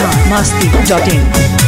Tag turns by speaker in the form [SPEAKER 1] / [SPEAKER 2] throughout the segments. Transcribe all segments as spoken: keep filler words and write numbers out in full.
[SPEAKER 1] Bihar Masti dot in.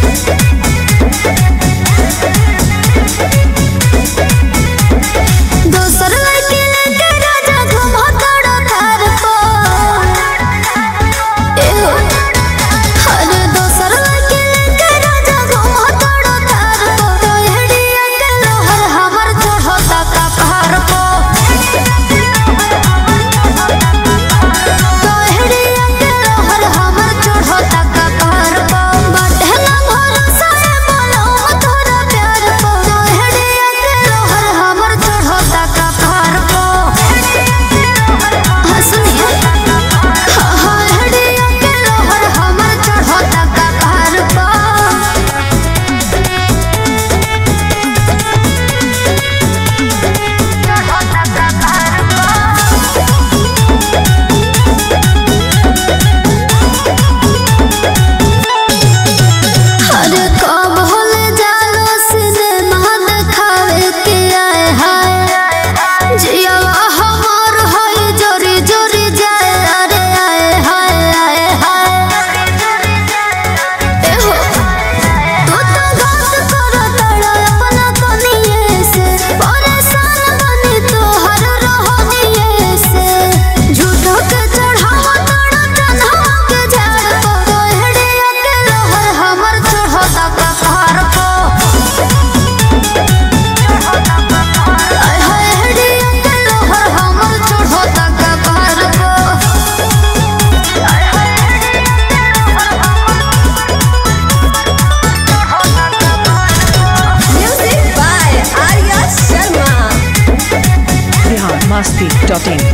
[SPEAKER 2] Masti dot in.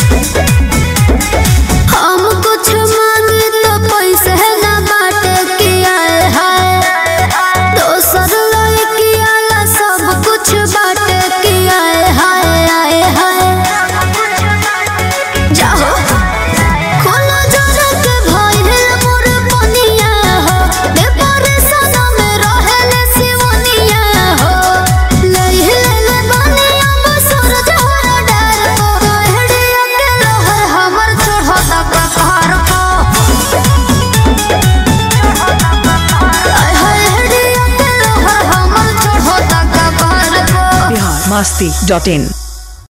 [SPEAKER 3] हम कुछ मांगे तो पैसे न बाटे किया है, दोसर लड़किया ला सब कुछ बाटे किया है, आए है जाओ खोलो जरा के भइल मोर पनिया हो, दे परेशान में रहेले सिवनिया हो, लई ले बनिया बसर जहरा डार को हेड़िया के लोहर हमर चढ़ता कपार को, आय हाय हेड़िया के लोहर हमर चढ़ता कपार को।
[SPEAKER 2] बिहार मस्ती डॉट इन।